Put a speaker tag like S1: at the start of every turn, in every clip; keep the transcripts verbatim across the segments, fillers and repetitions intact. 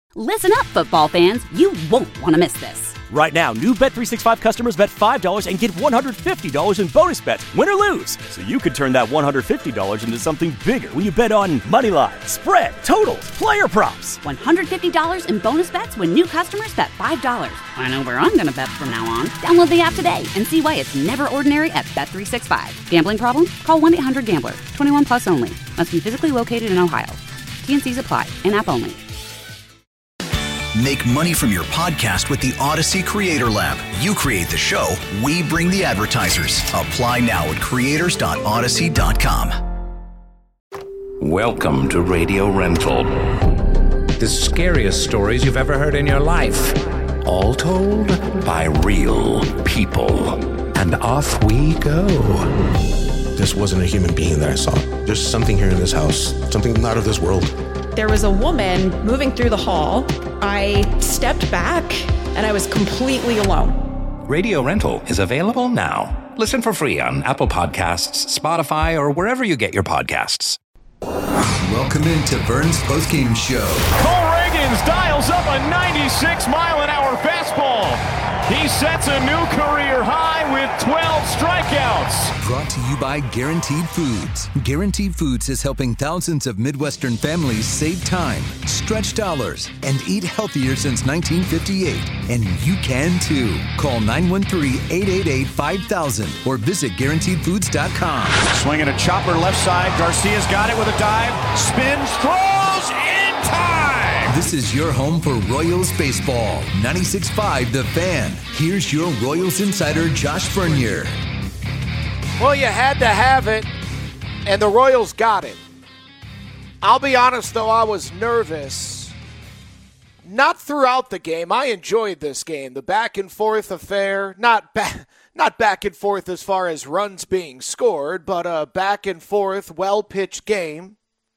S1: Listen up, football fans. You won't want to miss this.
S2: Right now, new Bet three sixty-five customers bet five dollars and get one hundred fifty dollars in bonus bets, win or lose. So you could turn that one hundred fifty dollars into something bigger when you bet on money line, spread, totals, player props.
S1: one hundred fifty dollars in bonus bets when new customers bet five dollars. I know where I'm going to bet from now on. Download the app today and see why it's never ordinary at Bet three sixty-five. Gambling problem? Call one eight hundred gambler. twenty-one plus only. Must be physically located in Ohio. T N Cs apply. In-app only.
S3: Make money from your podcast with the Odyssey Creator Lab. You create the show, we bring the advertisers. Apply now at creators dot odyssey dot com.
S4: Welcome to Radio Rental. The scariest stories you've ever heard in your life. All told by real people. And off we go.
S5: This wasn't a human being that I saw. There's something here in this house, something not of this world.
S6: There was a woman moving through the hall. I stepped back and I was completely alone.
S4: Radio Rental is available now. Listen for free on Apple Podcasts, Spotify, or wherever you get your podcasts.
S7: Welcome into Vern's postgame show.
S8: Cole Reagans dials up a ninety-six mile an hour fastball. He sets a new career high with twelve strikeouts.
S7: Brought to you by Guaranteed Foods. Guaranteed Foods is helping thousands of Midwestern families save time, stretch dollars, and eat healthier since nineteen fifty-eight. And you can too. Call nine one three, eight eight eight, five thousand or visit guaranteed foods dot com.
S8: Swinging a chopper left side. Garcia's got it with a dive. Spins, throws, in time.
S7: This is your home for Royals baseball. ninety-six point five The Fan. Here's your Royals insider, Josh Vernier.
S9: Well, you had to have it, and the Royals got it. I'll be honest, though, I was nervous. Not throughout the game. I enjoyed this game. The back-and-forth affair, not back, not back and forth as far as runs being scored, but a back-and-forth, well-pitched game.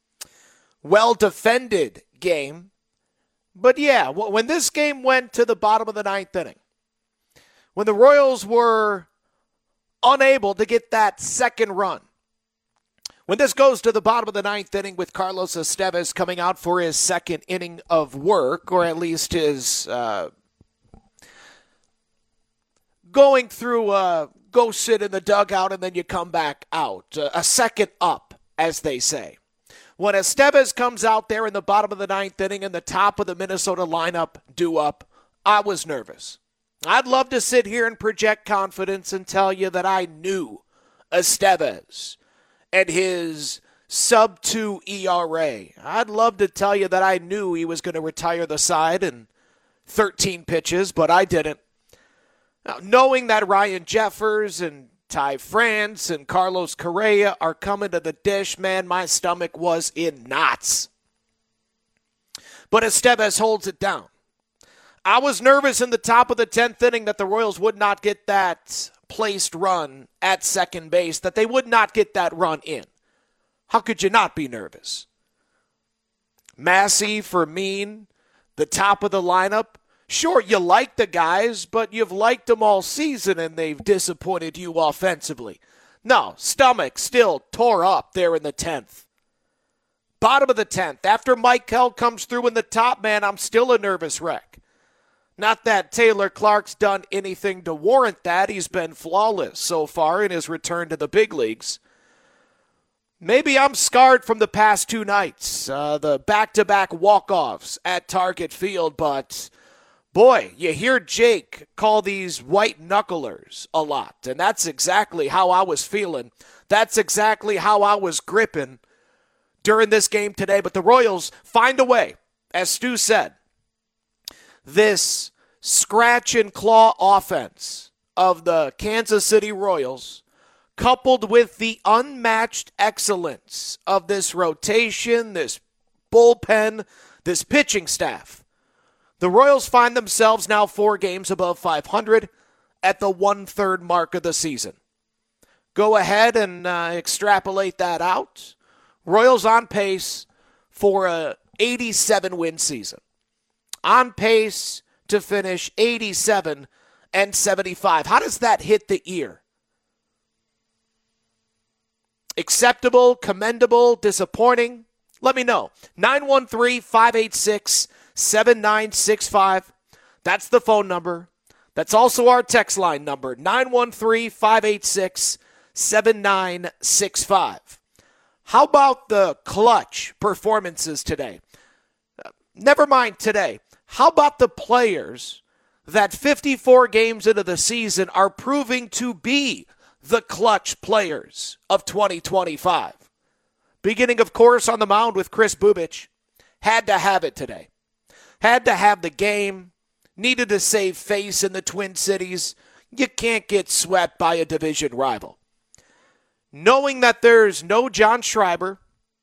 S9: Well-defended game. But, yeah, when this game went to the bottom of the ninth inning, when the Royals were unable to get that second run, when this goes to the bottom of the ninth inning with Carlos Estevez coming out for his second inning of work, or at least his uh, going through uh, go sit in the dugout and then you come back out, uh, a second up, as they say. When Estevez comes out there in the bottom of the ninth inning and the top of the Minnesota lineup due up, I was nervous. I'd love to sit here and project confidence and tell you that I knew Estevez and his sub two E R A. I'd love to tell you that I knew he was going to retire the side in thirteen pitches, but I didn't. Now, knowing that Ryan Jeffers and Ty France and Carlos Correa are coming to the dish, man, my stomach was in knots. But Estevez holds it down. I was nervous in the top of the tenth inning that the Royals would not get that placed run at second base, that they would not get that run in. How could you not be nervous? Massey, Fermin, the top of the lineup. Sure, you like the guys, but you've liked them all season and they've disappointed you offensively. No, stomach still tore up there in the tenth. Bottom of the tenth. After Michael comes through in the top, man, I'm still a nervous wreck. Not that Taylor Clark's done anything to warrant that. He's been flawless so far in his return to the big leagues. Maybe I'm scarred from the past two nights, uh, the back-to-back walk-offs at Target Field, but boy, you hear Jake call these white knucklers a lot, and that's exactly how I was feeling. That's exactly how I was gripping during this game today. But the Royals find a way, as Stu said. This scratch and claw offense of the Kansas City Royals, coupled with the unmatched excellence of this rotation, this bullpen, this pitching staff, the Royals find themselves now four games above five hundred at the one-third mark of the season. Go ahead and uh, extrapolate that out. Royals on pace for a eighty-seven win season. On pace to finish eighty-seven and seventy-five. How does that hit the ear? Acceptable, commendable, disappointing? Let me know. nine one three, five eight six, seven nine six five. That's the phone number. That's also our text line number, nine one three, five eight six, seven nine six five. How about the clutch performances today? Uh, never mind today. How about the players that fifty-four games into the season are proving to be the clutch players of twenty twenty-five? Beginning, of course, on the mound with Kris Bubic. Had to have it today. Had to have the game. Needed to save face in the Twin Cities. You can't get swept by a division rival. Knowing that there's no John Schreiber,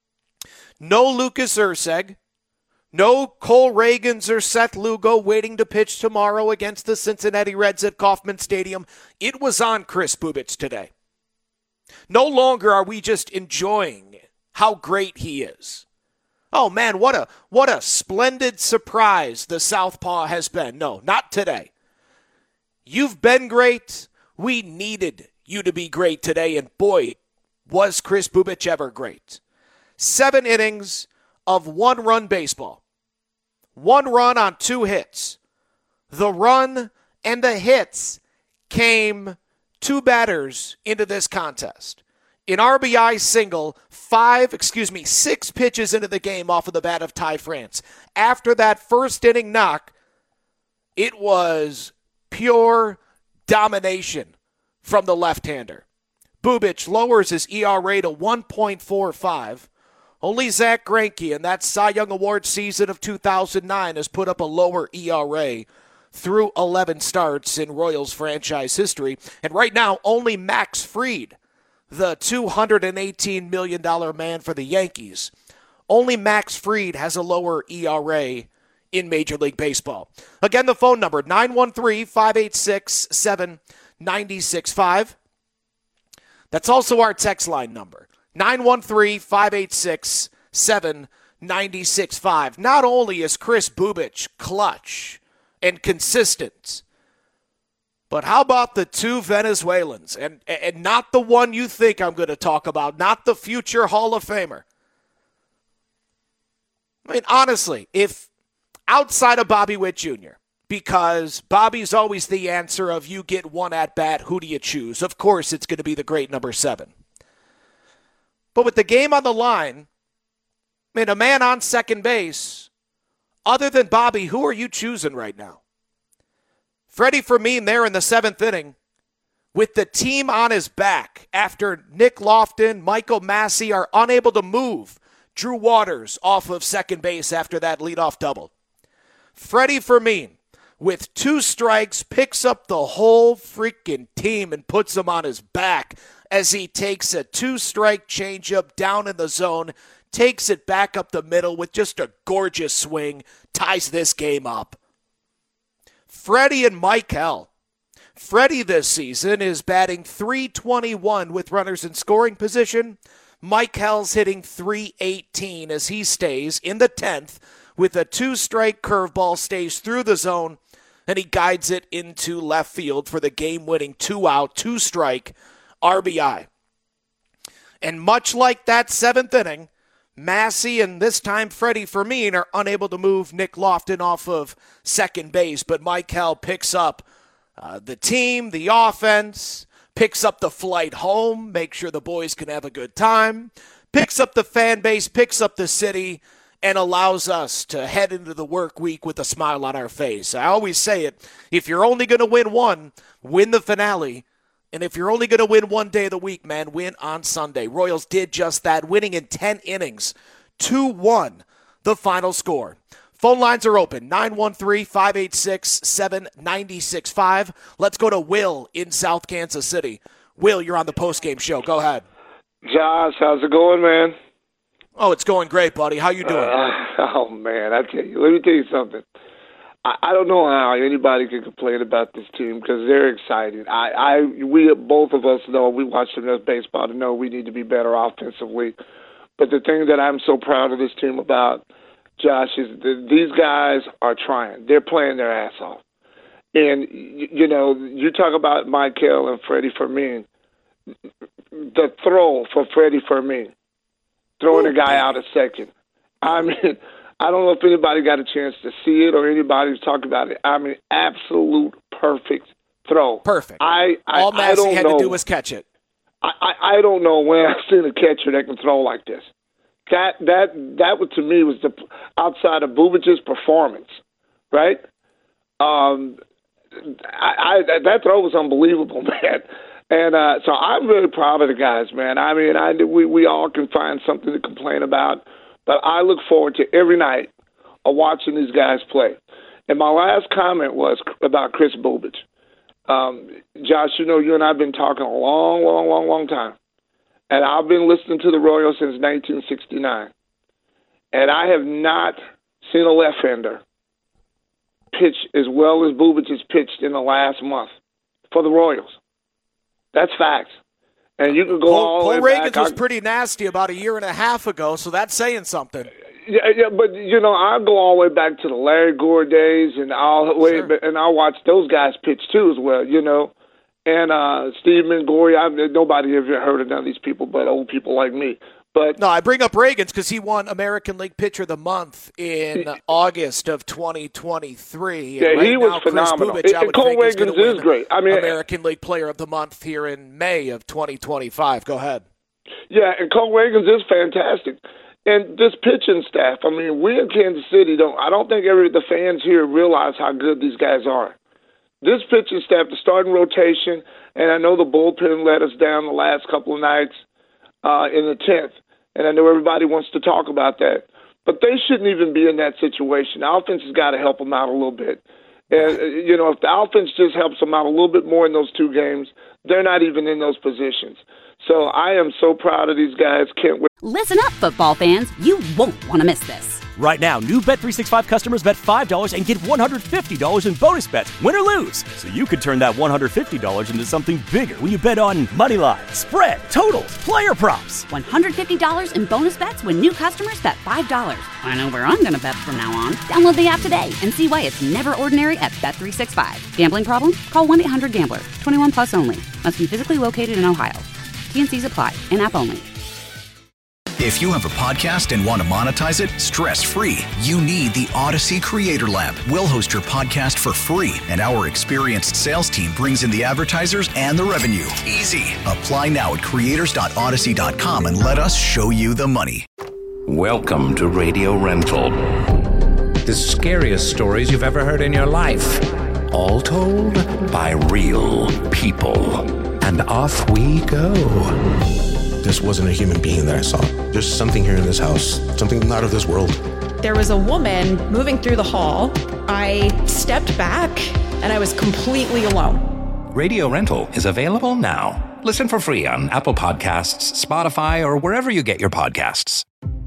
S9: no Lucas Erceg, no Cole Reagans or Seth Lugo waiting to pitch tomorrow against the Cincinnati Reds at Kauffman Stadium, it was on Kris Bubic today. No longer are we just enjoying how great he is. Oh, man, what a what a splendid surprise the Southpaw has been. No, not today. You've been great. We needed you to be great today, and boy, was Kris Bubic ever great. Seven innings of one-run baseball. One run on two hits. The run and the hits came two batters into this contest. An R B I single, five, excuse me, six pitches into the game off of the bat of Ty France. After that first inning knock, it was pure domination from the left-hander. Bubic lowers his E R A to one point four five. Only Zach Greinke in that Cy Young Award season of two thousand nine has put up a lower E R A through eleven starts in Royals franchise history. And right now, only Max Fried, the two hundred eighteen million dollars man for the Yankees, only Max Fried has a lower E R A in Major League Baseball. Again, the phone number, nine one three, five eight six, seven nine six five. That's also our text line number, nine one three, five eight six, seven nine six five. Not only is Kris Bubic clutch and consistent, but how about the two Venezuelans? And, and not the one you think I'm going to talk about, not the future Hall of Famer. I mean, honestly, if outside of Bobby Witt Junior, because Bobby's always the answer of you get one at bat, who do you choose? Of course, it's going to be the great number seven. But with the game on the line, I mean, a man on second base, other than Bobby, who are you choosing right now? Freddie Fermin there in the seventh inning with the team on his back after Nick Lofton, Michael Massey are unable to move Drew Waters off of second base after that leadoff double. Freddie Fermin, with two strikes, picks up the whole freaking team and puts them on his back as he takes a two-strike changeup down in the zone, takes it back up the middle with just a gorgeous swing, ties this game up. Freddie and Michael. Freddie this season is batting three twenty-one with runners in scoring position. Michael's hitting three eighteen as he stays in the tenth with a two-strike curveball, stays through the zone, and he guides it into left field for the game-winning two-out, two-strike R B I. And much like that seventh inning, Massey and this time Freddie Fermin are unable to move Nick Lofton off of second base, but Michael picks up uh, the team, the offense, picks up the flight home, make sure the boys can have a good time, picks up the fan base, picks up the city, and allows us to head into the work week with a smile on our face. I always say it, if you're only going to win one, win the finale. And if you're only going to win one day of the week, man, win on Sunday. Royals did just that, winning in ten innings, two one, the final score. Phone lines are open, nine one three, five eight six, seven nine six five. Let's go to Will in South Kansas City. Will, you're on the postgame show. Go ahead.
S10: Josh, how's it going, man?
S9: Oh, it's going great, buddy. How you doing?
S10: Uh, oh, man, I tell you, let me tell you something. I, I don't know how anybody can complain about this team because they're excited. I, I, we both of us know, we watch enough baseball to know we need to be better offensively. But the thing that I'm so proud of this team about, Josh, is that these guys are trying. They're playing their ass off. And, you know, you talk about Michael and Freddie Fermin. The throw for Freddie Fermin, throwing a guy out at second. I mean, I don't know if anybody got a chance to see it or anybody was talking about it. I mean, absolute perfect throw.
S9: Perfect.
S10: I, I
S9: All Massey
S10: I don't
S9: had
S10: know.
S9: to do was catch it.
S10: I, I, I don't know when I've seen a catcher that can throw like this. That that that was, to me, was the outside of Bubic's performance, right? Um, I, I that throw was unbelievable, man. And uh, so I'm really proud of the guys, man. I mean, I we we all can find something to complain about, but I look forward to every night of watching these guys play. And my last comment was about Chris Bubic. Um, Josh, you know, you and I have been talking a long, long, long, long time. And I've been listening to the Royals since nineteen sixty-nine. And I have not seen a left-hander pitch as well as Bubic has pitched in the last month for the Royals. That's facts. And you can go
S9: Cole,
S10: all
S9: Cole
S10: the way
S9: Reagans
S10: back.
S9: was pretty nasty about a year and a half ago, so that's saying something.
S10: Yeah, yeah, but you know, I go all the way back to the Larry Gore days, and I'll wait,
S9: Sure.
S10: and I watch those guys pitch too as well. You know, and uh, Steve Mingori. I've nobody ever heard of none of these people, but old people like me. But
S9: no, I bring up Reagans because he won American League Pitcher of the Month in August of twenty twenty-three.
S10: Yeah,
S9: and right
S10: he was
S9: now,
S10: phenomenal.
S9: Chris Bubic, I
S10: And
S9: would
S10: Cole
S9: think, is,
S10: Reagans
S9: gonna
S10: is
S9: win
S10: great. I mean,
S9: American League Player of the Month here in May of twenty twenty-five. Go ahead.
S10: Yeah, and Cole Reagans is fantastic. And this pitching staff, I mean, we in Kansas City don't. I don't think every the fans here realize how good these guys are. This pitching staff, the starting rotation, and I know the bullpen let us down the last couple of nights uh, in the tenth, and I know everybody wants to talk about that. But they shouldn't even be in that situation. The offense has got to help them out a little bit. And, you know, if the offense just helps them out a little bit more in those two games, they're not even in those positions. So I am so proud of these guys. Can't wait.
S1: Listen up, football fans. You won't want to miss this.
S2: Right now, new Bet three sixty-five customers bet five dollars and get one hundred fifty dollars in bonus bets, win or lose. So you could turn that one hundred fifty dollars into something bigger when you bet on money line, spread, totals, player props.
S1: one hundred fifty dollars in bonus bets when new customers bet five dollars. I know where I'm going to bet from now on. Download the app today and see why it's never ordinary at Bet three sixty-five. Gambling problem? Call one eight hundred gambler. twenty-one plus only. Must be physically located in Ohio. T and C's apply. In-app only.
S3: If you have a podcast and want to monetize it stress-free, you need the Odyssey Creator Lab. We'll host your podcast for free, and our experienced sales team brings in the advertisers and the revenue. Easy. Apply now at creators dot odyssey dot com and let us show you the money.
S4: Welcome to Radio Rental. The scariest stories you've ever heard in your life. All told by real people. And off we go.
S5: This wasn't a human being that I saw. There's something here in this house, something not of this world.
S6: There was a woman moving through the hall. I stepped back and I was completely alone.
S4: Radio Rental is available now. Listen for free on Apple Podcasts, Spotify, or wherever you get your podcasts.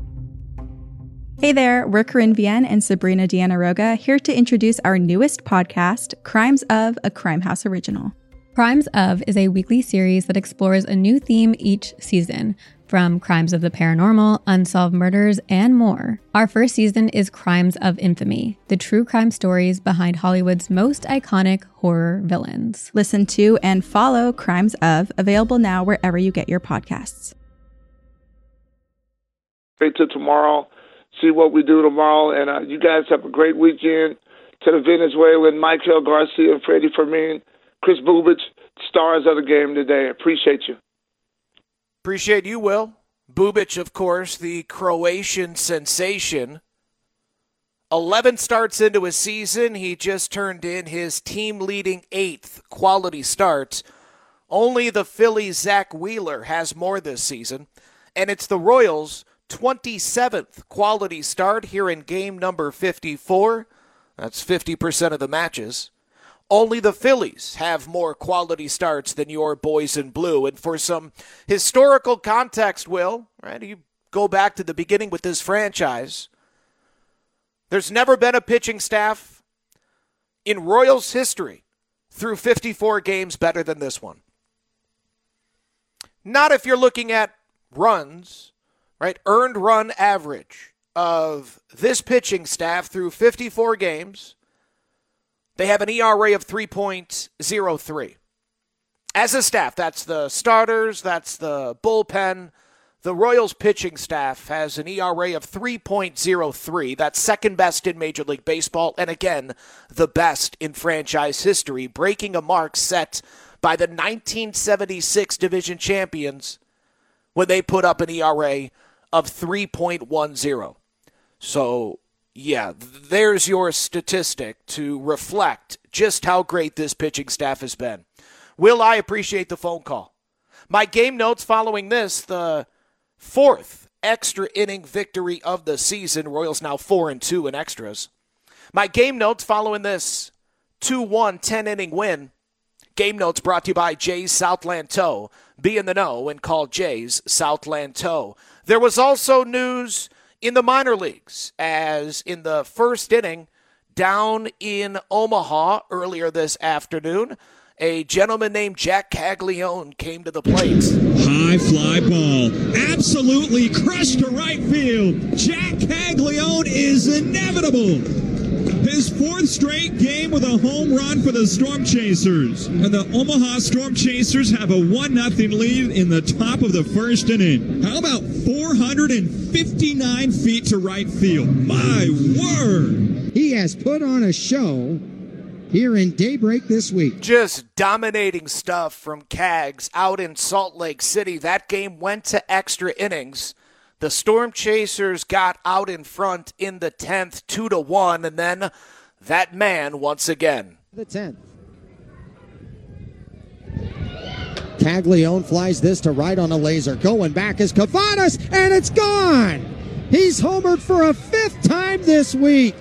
S11: Hey there, we're Corinne Vienne and Sabrina Deanna Roga, here to introduce our newest podcast, Crimes of, a Crime House original.
S12: Crimes of is a weekly series that explores a new theme each season, from crimes of the paranormal, unsolved murders, and more. Our first season is Crimes of Infamy, the true crime stories behind Hollywood's most iconic horror villains.
S11: Listen to and follow Crimes of, available now wherever you get your podcasts.
S10: Wait till tomorrow, see what we do tomorrow, and uh, you guys have a great weekend. To the Venezuelan, Michael Garcia and Freddie Fermin, Chris Bubic, stars of the game today. Appreciate you.
S9: Appreciate you, Will. Bubic, of course, the Croatian sensation. eleven starts into his season. He just turned in his team-leading eighth quality starts. Only the Phillies' Zach Wheeler has more this season. And it's the Royals' twenty-seventh quality start here in game number fifty-four. That's fifty percent of the matches. Only the Phillies have more quality starts than your boys in blue. And for some historical context, Will, right, you go back to the beginning with this franchise. There's never been a pitching staff in Royals history through fifty-four games better than this one. Not if you're looking at runs, right, earned run average of this pitching staff through fifty-four games. They have an E R A of three point oh three. As a staff, that's the starters, that's the bullpen, The Royals pitching staff has an E R A of three point oh three. That's second best in Major League Baseball, and again, the best in franchise history, breaking a mark set by the nineteen seventy-six division champions when they put up an E R A of three point one oh. So, yeah, there's your statistic to reflect just how great this pitching staff has been. Will, I appreciate the phone call. My game notes following this, the fourth extra inning victory of the season. Royals now four and two in extras. My game notes following this two one ten-inning win. Game notes brought to you by Jay's Southland Tow. Be in the know and call Jay's Southland Tow. There was also news in the minor leagues, as in the first inning down in Omaha earlier this afternoon, a gentleman named Jack Caglione came to the plate.
S13: High fly ball. Absolutely crushed to right field. Jack Caglione is inevitable. His fourth straight game with a home run for the Storm Chasers. And the Omaha Storm Chasers have a one nothing lead in the top of the first inning. How about four hundred fifty-nine feet to right field? My word!
S14: He has put on a show here in Daybreak this week.
S9: Just dominating stuff from Cags out in Salt Lake City. That game went to extra innings. The Storm Chasers got out in front in the tenth, two to one, and then that man once again.
S14: The tenth. Caglione flies this to right on a laser. Going back is Cavadas, and it's gone. He's homered for a fifth time this week.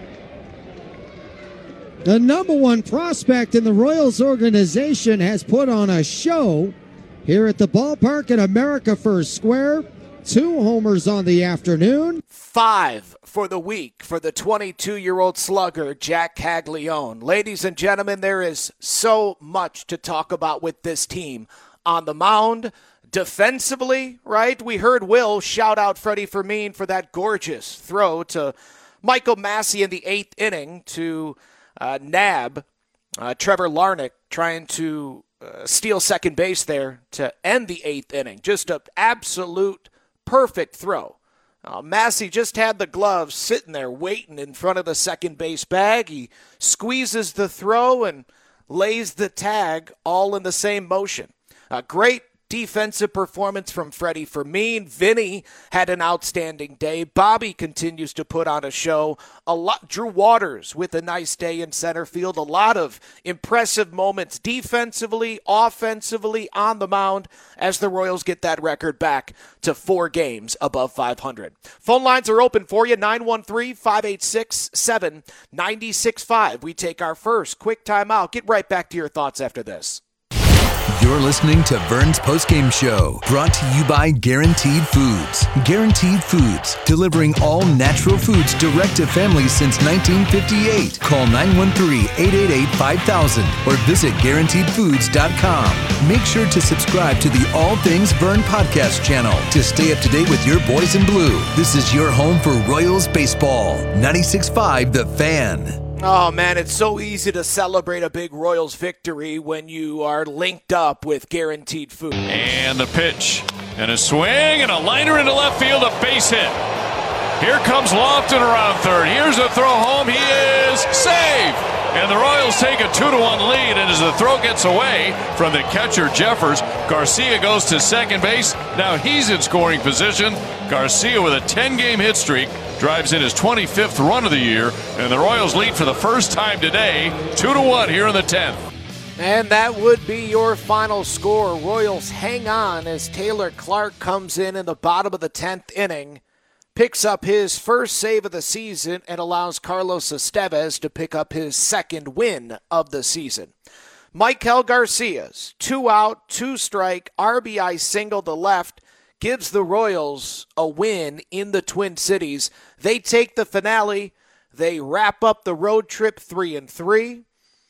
S14: The number one prospect in the Royals organization has put on a show here at the ballpark at America First Square. Two homers on the afternoon.
S9: Five for the week for the twenty-two-year-old slugger, Jack Caglione. Ladies and gentlemen, there is so much to talk about with this team. On the mound, defensively, right? We heard Will shout out Freddie Fermin for that gorgeous throw to Michael Massey in the eighth inning to uh, nab uh, Trevor Larnach, trying to uh, steal second base there to end the eighth inning. Just an absolute perfect throw. Uh, Massey just had the glove sitting there waiting in front of the second base bag. He squeezes the throw and lays the tag all in the same motion. A great defensive performance from Freddie Fermin. Vinny had an outstanding day. Bobby continues to put on a show. A lot. Drew Waters with a nice day in center field. A lot of impressive moments defensively, offensively, on the mound as the Royals get that record back to four games above five hundred. Phone lines are open for you, nine one three, five eight six, seven nine six five. We take our first quick timeout. Get right back to your thoughts after this.
S7: You're listening to Vern's Postgame Show, brought to you by Guaranteed Foods. Guaranteed Foods, delivering all natural foods direct to families since nineteen fifty-eight. Call nine one three, eight eight eight, five thousand or visit guaranteed foods dot com. Make sure to subscribe to the All Things Vern podcast channel to stay up to date with your boys in blue. This is your home for Royals baseball. ninety-six point five The Fan.
S9: Oh, man, it's so easy to celebrate a big Royals victory when you are linked up with Guaranteed Food.
S8: And the pitch, and a swing, and a liner into left field, a base hit. Here comes Lofton around third. Here's a throw home. He is safe. And the Royals take a two to one lead, and as the throw gets away from the catcher Jeffers, Garcia goes to second base. Now he's in scoring position. Garcia with a ten-game hit streak drives in his twenty-fifth run of the year, and the Royals lead for the first time today, two to one here in the tenth.
S9: And that would be your final score. Royals hang on as Taylor Clark comes in in the bottom of the tenth inning, picks up his first save of the season, and allows Carlos Estevez to pick up his second win of the season. Maikel Garcia's two-out, two-strike R B I single to left gives the Royals a win in the Twin Cities. They take the finale. They wrap up the road trip three and three.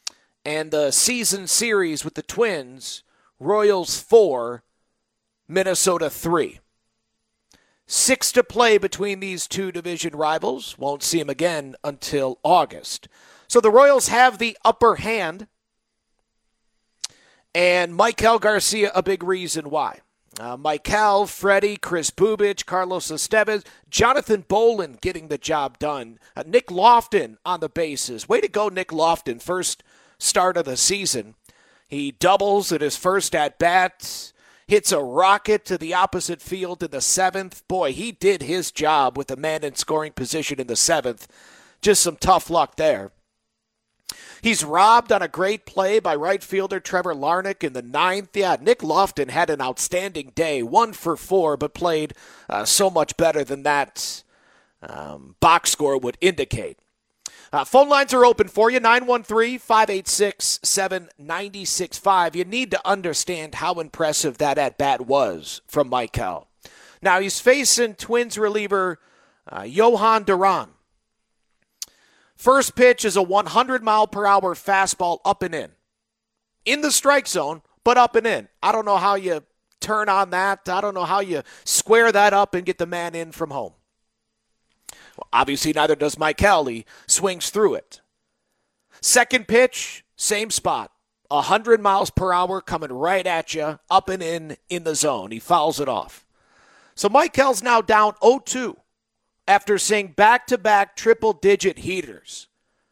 S9: And the season series with the Twins, Royals four, Minnesota three. Six to play between these two division rivals. Won't see them again until August. So the Royals have the upper hand. And Maikel Garcia, a big reason why. Uh, Michael, Freddie, Chris Bubic, Carlos Estevez, Jonathan Bolin getting the job done. Uh, Nick Lofton on the bases. Way to go, Nick Lofton. First start of the season. He doubles at his first at-bat, hits a rocket to the opposite field in the seventh. Boy, he did his job with a man in scoring position in the seventh. Just some tough luck there. He's robbed on a great play by right fielder Trevor Larnach in the ninth. Yeah, Nick Lofton had an outstanding day, one for four, but played uh, so much better than that um, box score would indicate. Uh, phone lines are open for you, nine one three, five eight six, seven nine six five. You need to understand how impressive that at-bat was from Michael. Now, he's facing Twins reliever uh, Johan Duran. First pitch is a one hundred mile per hour fastball up and in. In the strike zone, but up and in. I don't know how you turn on that. I don't know how you square that up and get the man in from home. Well, obviously, neither does Michael. He swings through it. Second pitch, same spot. one hundred miles per hour coming right at you, up and in, in the zone. He fouls it off. So Michael's now down oh two. After seeing back-to-back triple-digit heaters.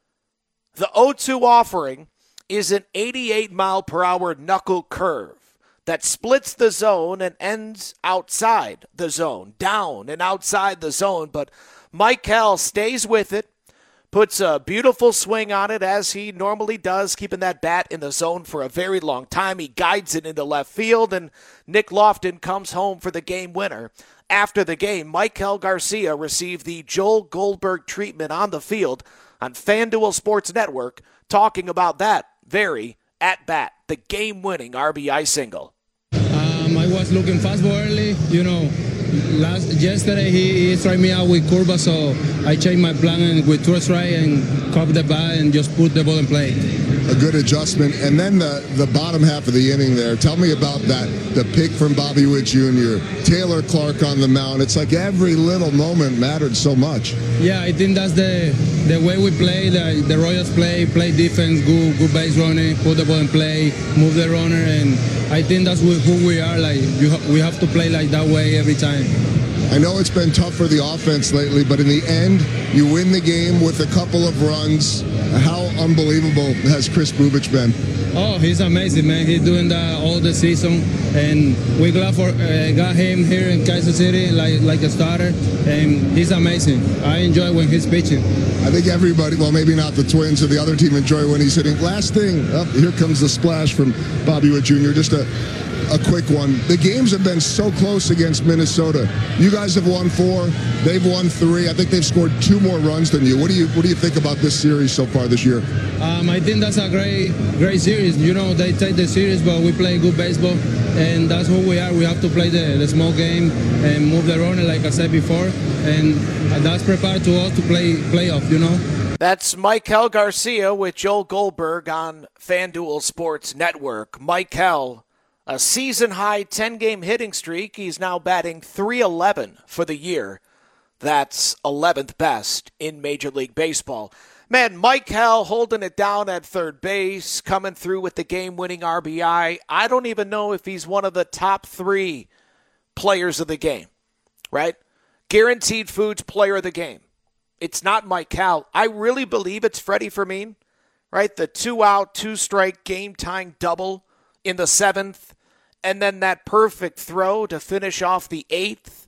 S9: The oh two offering is an eighty-eight mile per hour knuckle curve that splits the zone and ends outside the zone, down and outside the zone. But Michael stays with it, puts a beautiful swing on it as he normally does, keeping that bat in the zone for a very long time. He guides it into left field, and Nick Lofton comes home for the game winner. After the game, Michael Garcia received the Joel Goldberg treatment on the field on FanDuel Sports Network, talking about that very at-bat, the game-winning R B I single.
S15: Um, I was looking fastball early, you know. Last yesterday he, he tried me out with curva, so I changed my plan and with two strike and caught the bat and just put the ball in play.
S16: A good adjustment, and then the the bottom half of the inning there. Tell me about that. The pick from Bobby Witt Junior, Taylor Clark on the mound. It's like every little moment mattered so much.
S15: Yeah, I think that's the the way we play. The, the Royals play, play defense, good good base running, put the ball in play, move the runner, and I think that's who we are. Like you, we have to play like that way every time.
S16: I know it's been tough for the offense lately, but in the end, you win the game with a couple of runs. How unbelievable has Chris Bubic been?
S15: Oh, he's amazing, man. He's doing that all the season, and we're glad for uh, got him here in Kansas City like like a starter, and he's amazing. I enjoy when he's pitching.
S16: I think everybody, well, maybe not the Twins or the other team, enjoy when he's hitting. Last thing, oh, here comes the splash from Bobby Witt Junior Just a A quick one. The games have been so close against Minnesota. You guys have won four. They've won three. I think they've scored two more runs than you. What do you What do you think about this series so far this year?
S15: Um, I think that's a great, great series. You know, they take the series, but we play good baseball, and that's who we are. We have to play the, the small game and move the runner, like I said before, and that's prepared to us to play playoff. You know.
S9: That's Michael Garcia with Joel Goldberg on FanDuel Sports Network. Michael. A season-high ten-game hitting streak. He's now batting three eleven for the year. That's eleventh best in Major League Baseball. Man, Michael holding it down at third base, coming through with the game-winning R B I. I don't even know if he's one of the top three players of the game, right? Guaranteed Foods player of the game. It's not Michael. I really believe it's Freddie Fermin, right? The two-out, two-strike, game-tying double in the seventh. And then that perfect throw to finish off the eighth.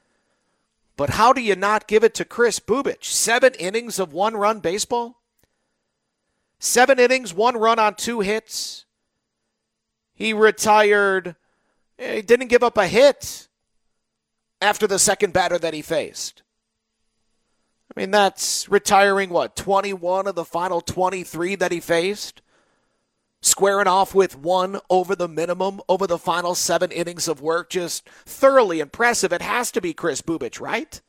S9: But how do you not give it to Chris Bubic? Seven innings of one-run baseball? Seven innings, one run on two hits. He retired. He didn't give up a hit after the second batter that he faced. I mean, that's retiring, what, twenty-one of the final twenty-three that he faced? Squaring off with one over the minimum over the final seven innings of work. Just thoroughly impressive. It has to be Chris Bubic, right?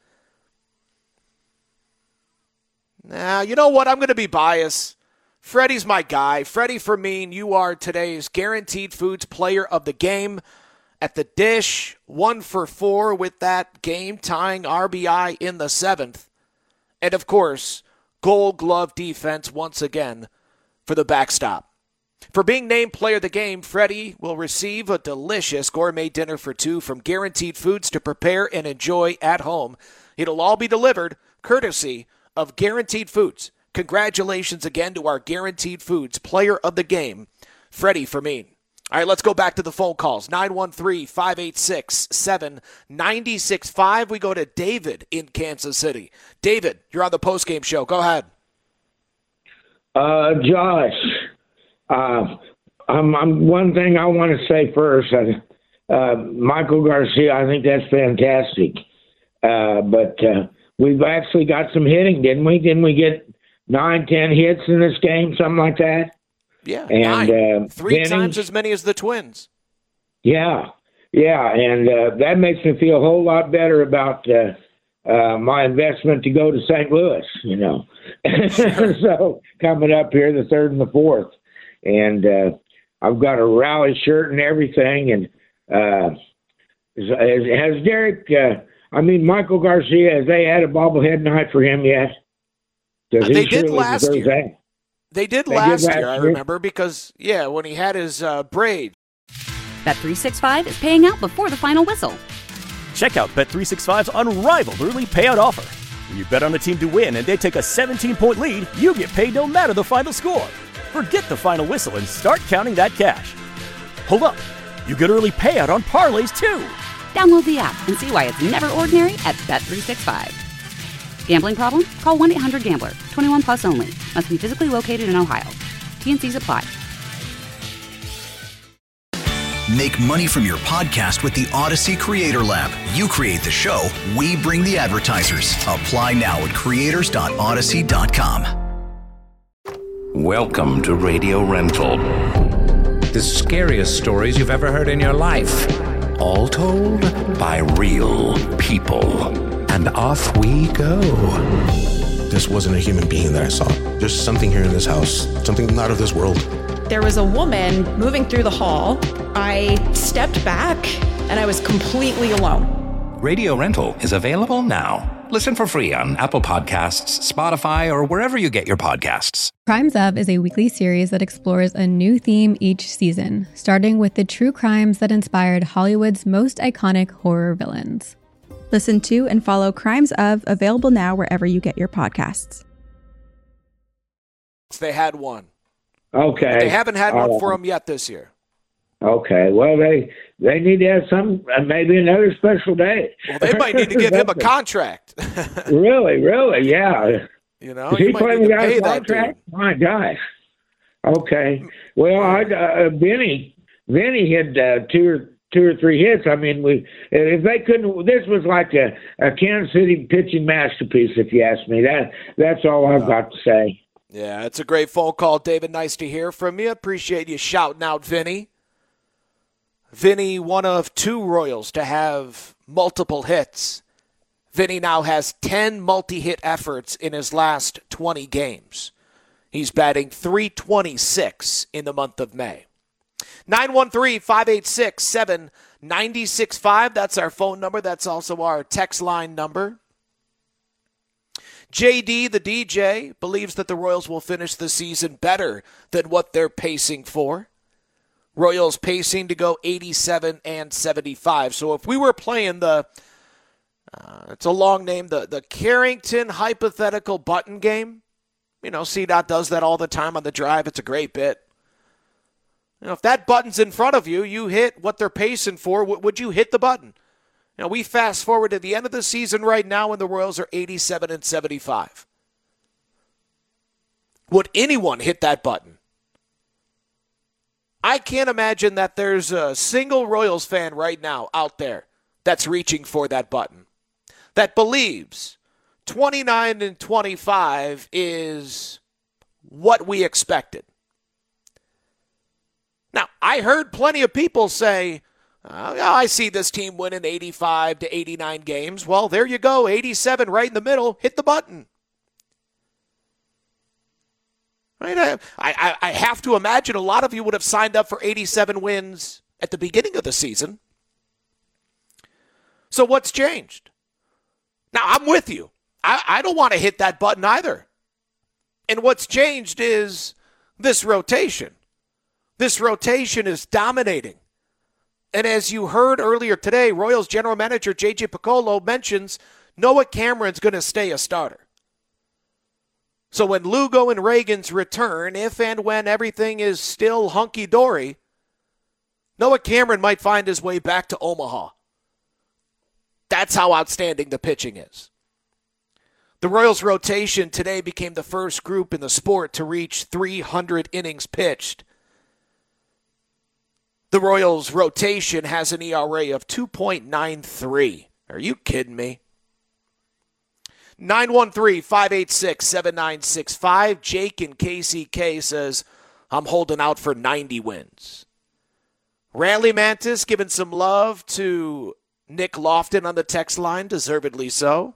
S9: Now, you know what? I'm going to be biased. Freddie's my guy. Freddie Fermin, you are today's Guaranteed Foods player of the game. At the dish, one for four with that game-tying R B I in the seventh. And, of course, Gold Glove defense once again for the backstop. For being named player of the game, Freddie will receive a delicious gourmet dinner for two from Guaranteed Foods to prepare and enjoy at home. It'll all be delivered courtesy of Guaranteed Foods. Congratulations again to our Guaranteed Foods player of the game, Freddie Fermin. All right, let's go back to the phone calls. nine one three, five eight six, seven nine six five. We go to David in Kansas City. David, you're on the postgame show. Go ahead.
S17: Uh, Josh, uh, I'm, I'm, one thing I want to say first, uh, uh, Michael Garcia, I think that's fantastic. Uh, but uh, we've actually got some hitting, didn't we? Didn't we get nine, ten hits in this game, something like that?
S9: Yeah,
S17: and
S9: nine.
S17: Uh,
S9: Three
S17: Benny,
S9: times as many as the Twins.
S17: Yeah, yeah, and uh, that makes me feel a whole lot better about uh, uh, my investment to go to Saint Louis, you know. So coming up here, the third and the fourth. And uh, I've got a rally shirt and everything. And uh, has, has Derek, uh, I mean, Michael Garcia, has they had a bobblehead night for him yet?
S9: Uh, they did last year.
S17: That.
S9: They did
S17: They
S9: last
S17: did last
S9: year, I
S17: year?
S9: remember, because, yeah, when he had his uh, braid.
S1: Bet three sixty-five is paying out before the final whistle.
S2: Check out Bet three sixty-five's unrivaled early payout offer. When you bet on a team to win and they take a seventeen-point lead, you get paid no matter the final score. Forget the final whistle and start counting that cash. Hold up. You get early payout on parlays, too.
S1: Download the app and see why it's never ordinary at Bet three sixty-five. Gambling problem? Call one eight hundred gambler. twenty-one plus only. Must be physically located in Ohio. T N Cs apply.
S3: Make money from your podcast with the Odyssey Creator Lab. You create the show, we bring the advertisers. Apply now at creators dot odyssey dot com.
S4: Welcome to Radio Rental. The scariest stories you've ever heard in your life. All told by real people. And off we go.
S5: This wasn't a human being that I saw. There's something here in this house, something not of this world.
S6: There was a woman moving through the hall. I stepped back and I was completely alone.
S4: Radio Rental is available now. Listen for free on Apple Podcasts, Spotify, or wherever you get your podcasts.
S12: Crimes Of is a weekly series that explores a new theme each season, starting with the true crimes that inspired Hollywood's most iconic horror villains.
S11: Listen to and follow Crimes Of, available now wherever you get your podcasts.
S9: They had one.
S17: Okay.
S9: But they haven't had
S17: All
S9: one
S17: right.
S9: for him yet this year.
S17: Okay. Well, they they need to have some, uh, maybe another special day.
S9: Well, they might need to give him a contract.
S17: Really, really, yeah.
S9: You know,
S17: Is
S9: you
S17: he
S9: might
S17: playing
S9: need to
S17: without
S9: pay
S17: a
S9: that
S17: contract? My gosh. Okay. Well, I, uh, Vinny, Vinny had uh, two or two or three hits. I mean, we if they couldn't, this was like a, a Kansas City pitching masterpiece, if you ask me. That that's all I've got to say.
S9: Yeah, it's a great phone call, David. Nice to hear from you. Appreciate you shouting out Vinny. Vinny, one of two Royals to have multiple hits. Vinny now has ten multi-hit efforts in his last twenty games. He's batting three twenty-six in the month of May. nine one three, five eight six, seven nine six five. That's our phone number. That's also our text line number. J D, the D J, believes that the Royals will finish the season better than what they're pacing for. Royals pacing to go eighty-seven and seventy-five. So if we were playing the, uh, it's a long name, the, the Carrington hypothetical button game. You know, C DOT does that all the time on the drive. It's a great bit. You know, if that button's in front of you, you hit what they're pacing for. W- would you hit the button? You know, we fast forward to the end of the season right now and the Royals are eighty-seven and seventy-five. Would anyone hit that button? I can't imagine that there's a single Royals fan right now out there that's reaching for that button, that believes twenty-nine and twenty-five is what we expected. Now, I heard plenty of people say, oh, yeah, I see this team winning eighty-five to eighty-nine games. Well, there you go, eighty-seven right in the middle. Hit the button. Right? I, I, I have to imagine a lot of you would have signed up for eighty-seven wins at the beginning of the season. So what's changed? Now, I'm with you. I, I don't want to hit that button either. And what's changed is this rotation. This rotation is dominating. And as you heard earlier today, Royals general manager J J Picollo mentions Noah Cameron's going to stay a starter. So when Lugo and Reagan's return, if and when everything is still hunky-dory, Noah Cameron might find his way back to Omaha. That's how outstanding the pitching is. The Royals rotation today became the first group in the sport to reach three hundred innings pitched. The Royals rotation has an E R A of two point nine three. Are you kidding me? nine one three, five eight six, seven nine six five. Jake in K C K says, I'm holding out for ninety wins. Rally Mantis giving some love to Nick Lofton on the text line, deservedly so.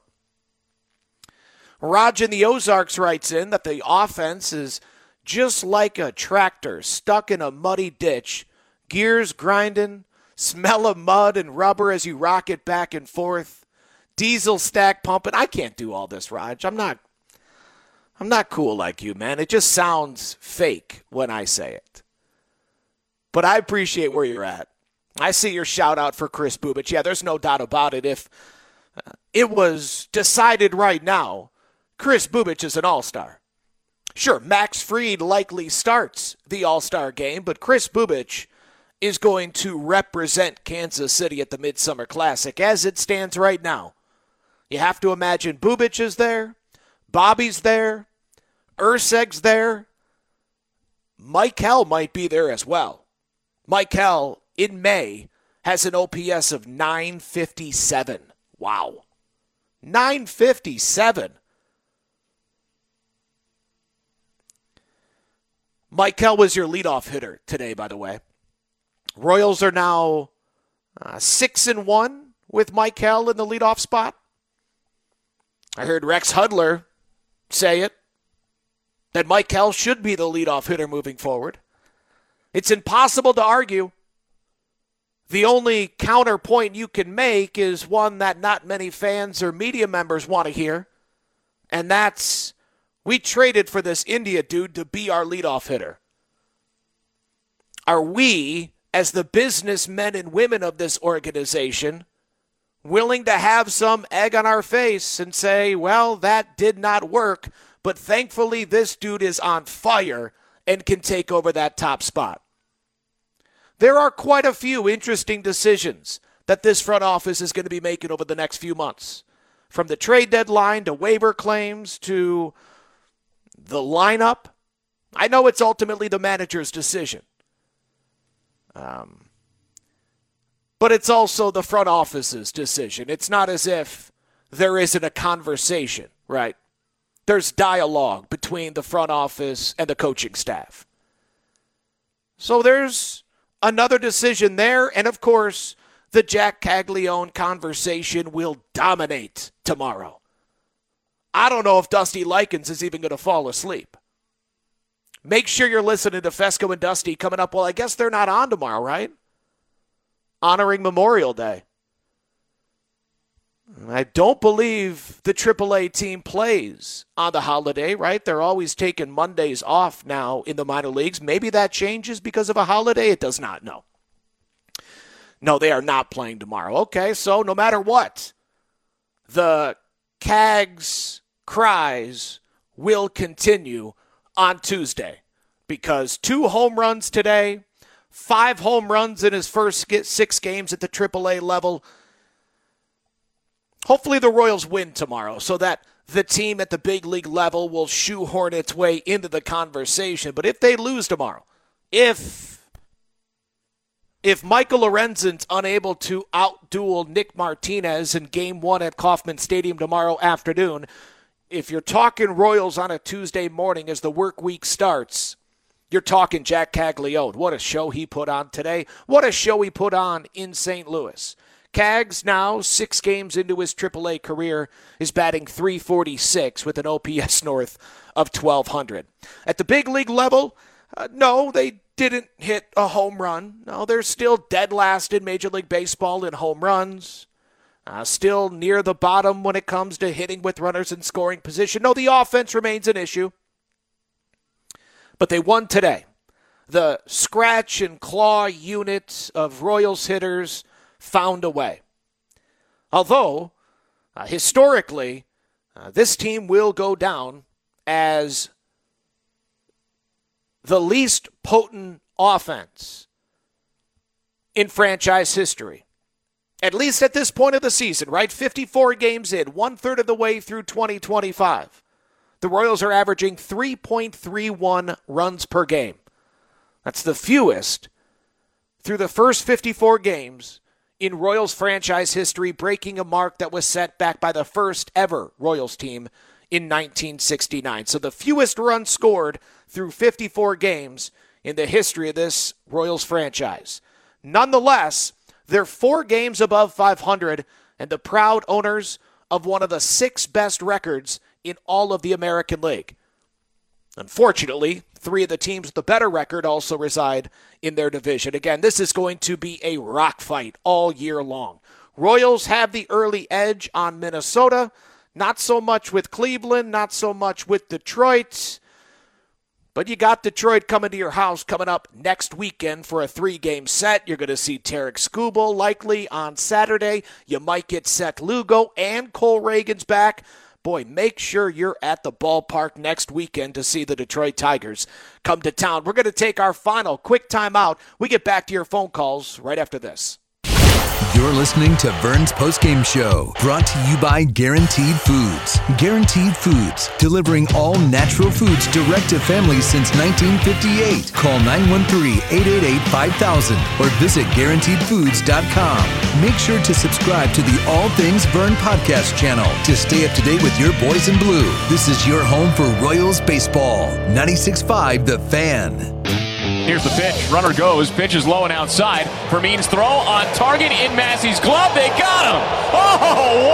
S9: Raj in the Ozarks writes in that the offense is just like a tractor stuck in a muddy ditch, gears grinding, smell of mud and rubber as you rock it back and forth, diesel stack pumping. I can't do all this, Raj. I'm not I'm not cool like you, man. It just sounds fake when I say it. But I appreciate where you're at. I see your shout out for Chris Bubic. Yeah, there's no doubt about it. If uh, it was decided right now, Chris Bubic is an all-star. Sure, Max Fried likely starts the all-star game, but Chris Bubic is going to represent Kansas City at the Midsummer Classic as it stands right now. You have to imagine Bubic is there, Bobby's there, Urseg's there. Michael might be there as well. Michael, in May, has an O P S of nine fifty-seven. Wow. nine fifty-seven. Michael was your leadoff hitter today, by the way. Royals are now uh, six and one with Michael in the leadoff spot. I heard Rex Hudler say it, that Michael should be the leadoff hitter moving forward. It's impossible to argue. The only counterpoint you can make is one that not many fans or media members want to hear, and that's, we traded for this India dude to be our leadoff hitter. Are we, as the businessmen and women of this organization, willing to have some egg on our face and say, well, that did not work, but thankfully this dude is on fire and can take over that top spot? There are quite a few interesting decisions that this front office is going to be making over the next few months. From the trade deadline to waiver claims to the lineup. I know it's ultimately the manager's decision. Um, but it's also the front office's decision. It's not as if there isn't a conversation, right? There's dialogue between the front office and the coaching staff. So there's another decision there, and of course, the Jack Caglione conversation will dominate tomorrow. I don't know if Dusty Likens is even going to fall asleep. Make sure you're listening to Fesco and Dusty coming up. Well, I guess they're not on tomorrow, right? Honoring Memorial Day. I don't believe the triple A team plays on the holiday, right? They're always taking Mondays off now in the minor leagues. Maybe that changes because of a holiday. It does not. No. No, they are not playing tomorrow. Okay, so no matter what, the Cags cries will continue on Tuesday because two home runs today, five home runs in his first six games at the triple A level. Hopefully the Royals win tomorrow so that the team at the big league level will shoehorn its way into the conversation. But if they lose tomorrow, if if Michael Lorenzen's unable to outduel Nick Martinez in game one at Kauffman Stadium tomorrow afternoon, if you're talking Royals on a Tuesday morning as the work week starts, you're talking Jack Caglione. What a show he put on today. What a show he put on in Saint Louis. Cags now, six games into his triple A career, is batting three forty-six with an O P S north of twelve hundred. At the big league level, uh, no, they didn't hit a home run. No, they're still dead last in Major League Baseball in home runs. Uh, still near the bottom when it comes to hitting with runners in scoring position. No, the offense remains an issue. But they won today the scratch and claw unit of Royals hitters found a way. Although, uh, historically, uh, this team will go down as the least potent offense in franchise history. At least at this point of the season, right? fifty-four games in, one-third of the way through twenty twenty-five. The Royals are averaging three point three one runs per game. That's the fewest through the first fifty-four games in Royals franchise history, breaking a mark that was set back by the first ever Royals team in nineteen sixty-nine. So the fewest runs scored through fifty-four games in the history of this Royals franchise. Nonetheless, they're four games above five hundred and the proud owners of one of the six best records in all of the American League. Unfortunately, three of the teams with the better record also reside in their division. Again, this is going to be a rock fight all year long. Royals have the early edge on Minnesota. Not so much with Cleveland, not so much with Detroit. But you got Detroit coming to your house coming up next weekend for a three-game set. You're going to see Tarek Skubal likely on Saturday. You might get Seth Lugo and Cole Reagan's back. Boy, make sure you're at the ballpark next weekend to see the Detroit Tigers come to town. We're going to take our final quick timeout. We get back to your phone calls right after this.
S7: You're listening to Vern's Postgame Show, brought to you by Guaranteed Foods. Guaranteed Foods, delivering all natural foods direct to families since nineteen fifty-eight. Call nine one three, eight eight eight, five thousand or visit guaranteed foods dot com. Make sure to subscribe to the All Things Vern podcast channel to stay up to date with your boys in blue. This is your home for Royals baseball. ninety-six point five The Fan.
S18: Here's the pitch. Runner goes. Pitch is low and outside. Fermin's throw on target in Massey's glove. They got him. Oh,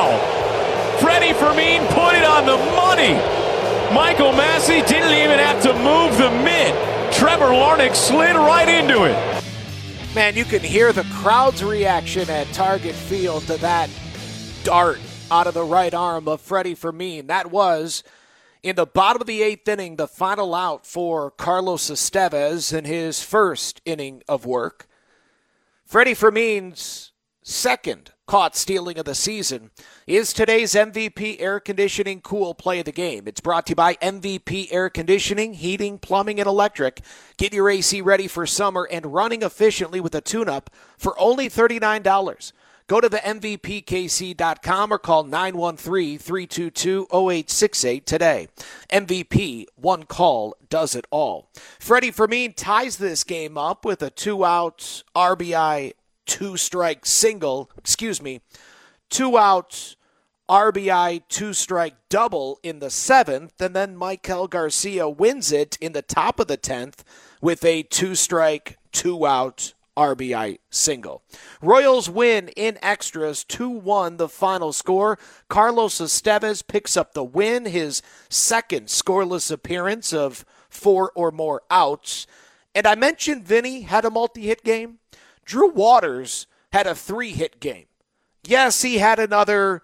S18: wow. Freddie Fermin put it on the money. Michael Massey didn't even have to move the mitt. Trevor Larnach slid right into it.
S9: Man, you can hear the crowd's reaction at Target Field to that dart out of the right arm of Freddie Fermin. That was, in the bottom of the eighth inning, the final out for Carlos Estevez in his first inning of work. Freddie Fermin's second caught stealing of the season is today's M V P Air Conditioning Cool Play of the Game. It's brought to you by M V P Air Conditioning, Heating, Plumbing, and Electric. Get your A C ready for summer and running efficiently with a tune-up for only thirty-nine dollars. Go to the M V P K C dot com or call nine one three, three two two, zero eight six eight today. M V P, one call does it all. Freddie Fermin ties this game up with a two-out R B I two-strike single, excuse me, two-out R B I two-strike double in the seventh, and then Michael Garcia wins it in the top of the tenth with a two-strike, two-out R B I single. Royals win in extras, two one the final score. Carlos Estevez picks up the win, his second scoreless appearance of four or more outs. And I mentioned Vinny had a multi-hit game. Drew Waters had a three-hit game. Yes, he had another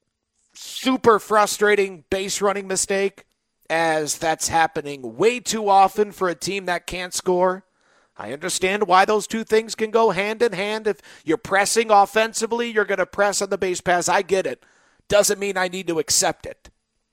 S9: super frustrating base running mistake, as that's happening way too often for a team that can't score. I understand why those two things can go hand in hand. If you're pressing offensively, you're going to press on the base pass. I get it. Doesn't mean I need to accept it.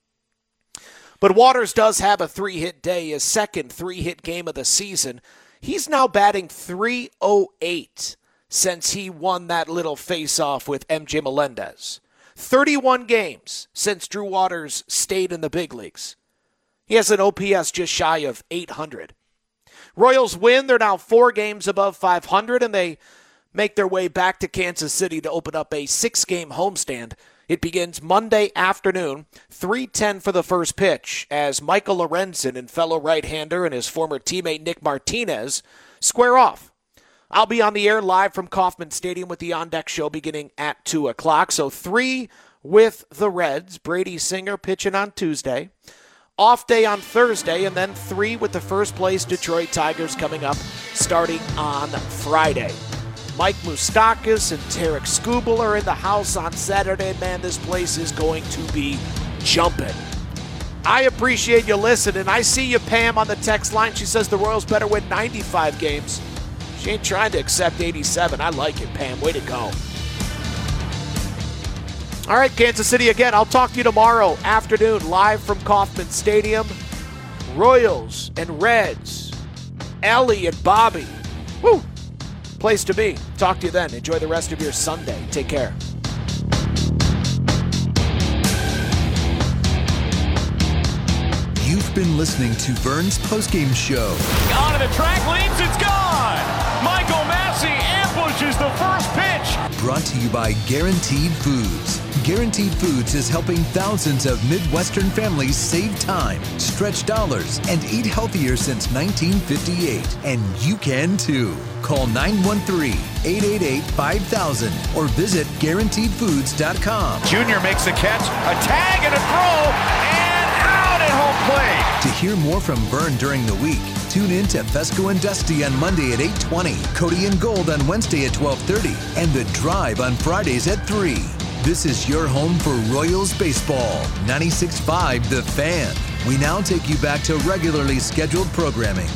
S9: But Waters does have a three-hit day, his second three-hit game of the season. He's now batting three oh eight since he won that little face-off with M J Melendez. thirty-one games since Drew Waters stayed in the big leagues. He has an O P S just shy of eight hundred. Royals win. They're now four games above five hundred, and they make their way back to Kansas City to open up a six-game homestand. It begins Monday afternoon, three ten for the first pitch, as Michael Lorenzen and fellow right-hander and his former teammate Nick Martinez square off. I'll be on the air live from Kauffman Stadium with the On Deck Show beginning at two o'clock. So three with the Reds, Brady Singer pitching on Tuesday. Off day on Thursday, and then three with the first-place Detroit Tigers coming up starting on Friday. Mike Moustakas and Tarek Skubal are in the house on Saturday. Man, this place is going to be jumping. I appreciate you listening. I see you, Pam, on the text line. She says the Royals better win ninety-five games. She ain't trying to accept eighty-seven. I like it, Pam. Way to go. All right, Kansas City again. I'll talk to you tomorrow afternoon, live from Kauffman Stadium. Royals and Reds. Ellie and Bobby. Woo! Place to be. Talk to you then. Enjoy the rest of your Sunday. Take care.
S7: You've been listening to Vern's postgame show.
S18: On to the track, leaps, it's gone! Michael Massey ambushes the first pitch.
S7: Brought to you by Guaranteed Foods. Guaranteed Foods is helping thousands of Midwestern families save time, stretch dollars, and eat healthier since nineteen fifty-eight. And you can too. Call nine one three, eight eight eight, five thousand or visit guaranteed foods dot com.
S8: Junior makes the catch, a tag and a throw, and out at home plate.
S7: To hear more from Vern during the week, tune in to Fesco and Dusty on Monday at eight twenty, Cody and Gold on Wednesday at twelve thirty, and The Drive on Fridays at three. This is your home for Royals baseball. ninety-six point five The Fan. We now take you back to regularly scheduled programming.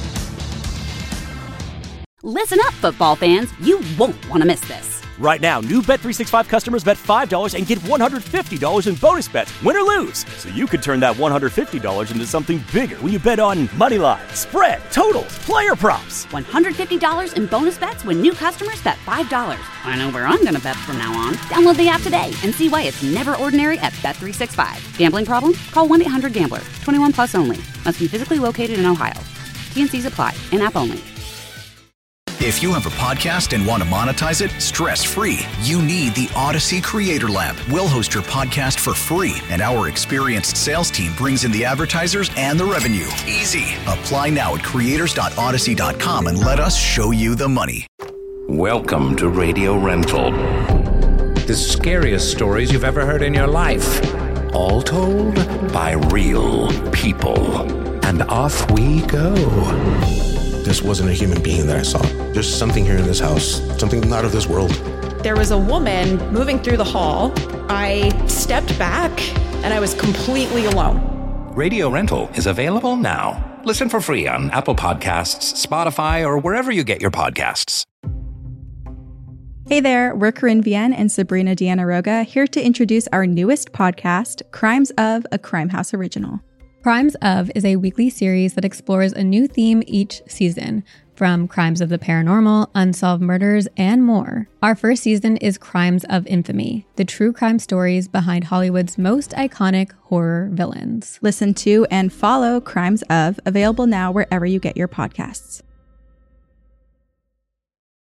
S1: Listen up, football fans. You won't want to miss this.
S2: Right now, new Bet three sixty-five customers bet five dollars and get one hundred fifty dollars in bonus bets, win or lose. So you could turn that one hundred fifty dollars into something bigger when you bet on money line, spread, totals, player props.
S1: one hundred fifty dollars in bonus bets when new customers bet five dollars. I know where I'm going to bet from now on. Download the app today and see why it's never ordinary at Bet three sixty-five. Gambling problem? Call one eight hundred gambler. twenty-one plus only. Must be physically located in Ohio. T and C's apply. In-app only.
S3: If you have a podcast and want to monetize it stress-free, you need the Odyssey Creator Lab. We'll host your podcast for free, and our experienced sales team brings in the advertisers and the revenue. Easy. Apply now at creators dot odyssey dot com and let us show you the money.
S4: Welcome to Radio Rental. The scariest stories you've ever heard in your life. All told by real people. And off we go.
S5: This wasn't a human being that I saw. There's something here in this house, something not of this world.
S6: There was a woman moving through the hall. I stepped back and I was completely alone.
S4: Radio Rental is available now. Listen for free on Apple Podcasts, Spotify, or wherever you get your podcasts.
S11: Hey there, we're Corinne Vienne and Sabrina Deanna Roga here to introduce our newest podcast, Crimes of, a Crime House Original.
S12: Crimes of is a weekly series that explores a new theme each season, from crimes of the paranormal, unsolved murders, and more. Our first season is Crimes of Infamy, the true crime stories behind Hollywood's most iconic horror villains.
S11: Listen to and follow Crimes of, available now wherever you get your podcasts.